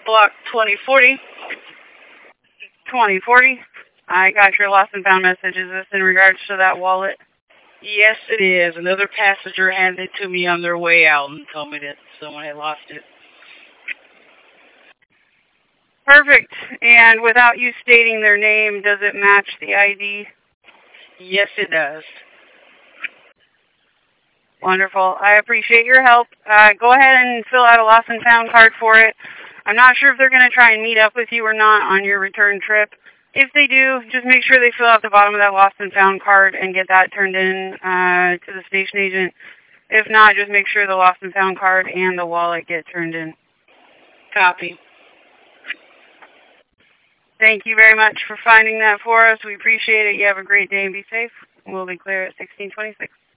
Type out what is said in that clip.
block 2040. 2040. I got your lost and found message. Is this in regards to that wallet? Yes, it is. Another passenger handed it to me on their way out and told me that someone had lost it. Perfect. And without you stating their name, does it match the ID? Yes, it does. Wonderful. I appreciate your help. Go ahead and fill out a lost and found card for it. I'm not sure if they're going to try and meet up with you or not on your return trip. If they do, just make sure they fill out the bottom of that lost and found card and get that turned in to the station agent. If not, just make sure the lost and found card and the wallet get turned in. Copy. Thank you very much for finding that for us. We appreciate it. You have a great day and be safe. We'll be clear at 1626.